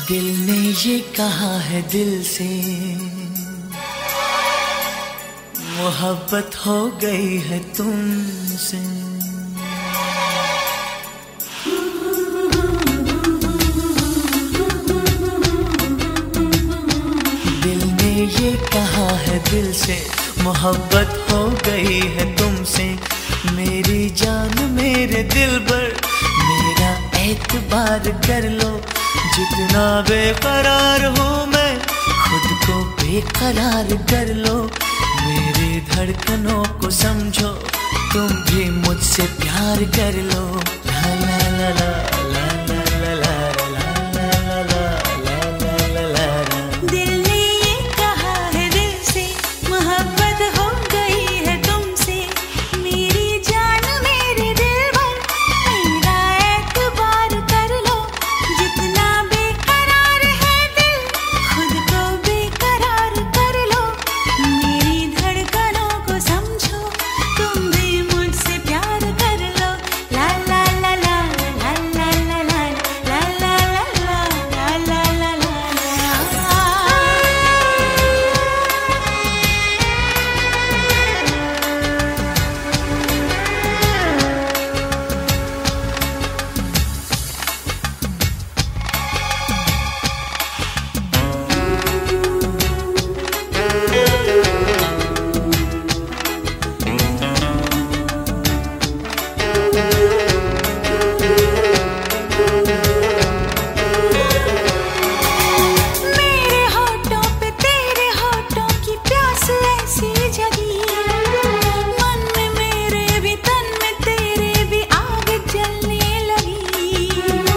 दिल ने ये कहा है दिल से, मोहब्बत हो गई है तुमसे। दिल ने ये कहा है दिल से, मोहब्बत हो गई है तुमसे। मेरी जान मेरे दिल पर मेरा एतबार कर लो, जितना बेकरार हूँ मैं खुद को बेकरार कर लो। मेरी धड़कनों को समझो, तुम भी मुझसे प्यार कर लो। ला ला ला ला ला ला ला ला ला ला ला ला। दिल ने ये कहा है दिल से, मोहब्बत हो गई है तुमसे। मेरी जान मेरे दिल पर मेरा एतबार कर लो, जितना बेकरार है दिल खुद को बेकरार कर लो। मेरी धड़कनों को समझो, तुम भी मुझसे प्यार कर लो। ला ला ला ला ला ला ला ला ला ला ला ला ला ला। मेरे होठों पे तेरे होठों की प्यास ऐसी जगी, मन में मेरे भी तन में तेरे भी आग जलने लगी।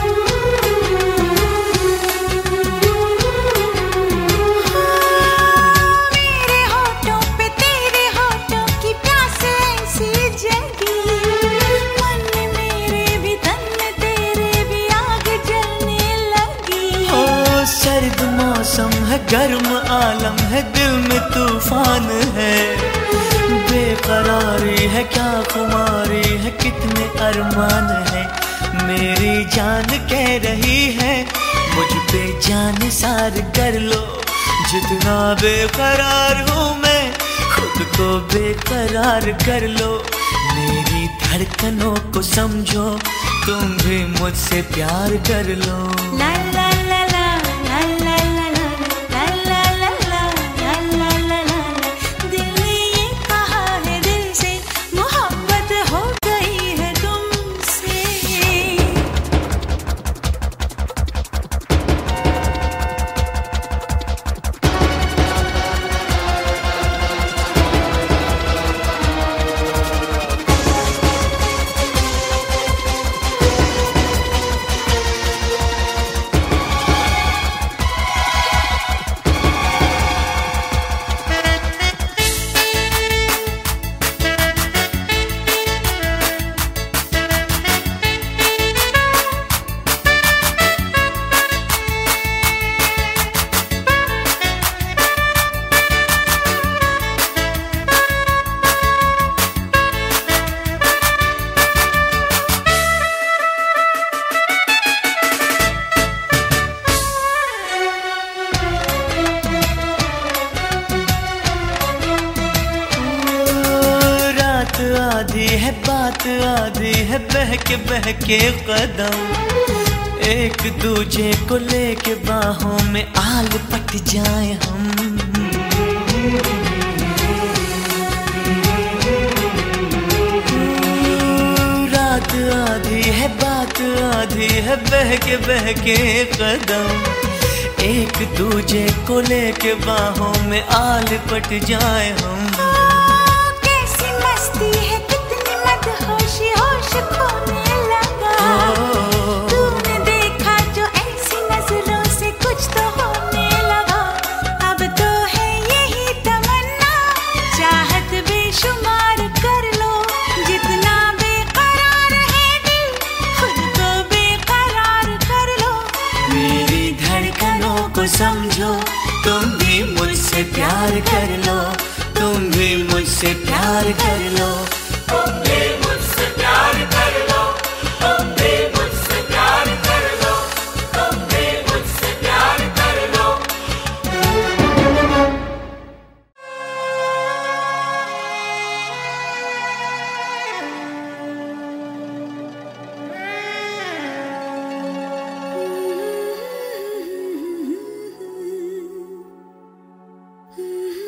मेरे होठों पे तेरे होठों की प्यास ऐसी जगी, मन में मेरे भी तन में तेरे भी आग जलने लगी। ओ सर्द मौसम है, गर्म आलम है, दिल में तूफान है। बेकरारी है, क्या खुमारी है, कितने अरमान है। मेरी जान कह रही है मुझ पे जान सार कर लो, जितना बेकरार हूँ मैं खुद को बेकरार कर लो। मेरी धड़कनों को समझो, तुम भी मुझसे प्यार कर लो। ला ला ला ला ला ला ला ला ला ला ला ला ला ला ला। दिल ने ये कहा है दिल से, मोहब्बत हो गई है तुमसे। आधी है बात आधी है, बहके कदम एक दूजे को लेके बाहों में आल पट जाए हम। रात आधी है बात आधी है, बहके कदम एक दूजे को लेके बाहों में आल पट जाए हम। कैसी मस्ती है, कितनी मदहोशी होश खोने लगा। तूने देखा जो ऐसी नजरों से कुछ तो होने लगा। अब तो है यही तमन्ना, चाहत बेशुमार कर लो, जितना बेकरार है दिल खुद को बेकरार कर लो। मेरी धड़कनों को समझो, तुम भी मुझसे प्यार कर लो, तुम भी मुझसे प्यार कर लो। तुम भी मुझसे प्यार कर लो, तुम भी मुझसे प्यार कर लो, तुम भी मुझसे प्यार Mm-hmm.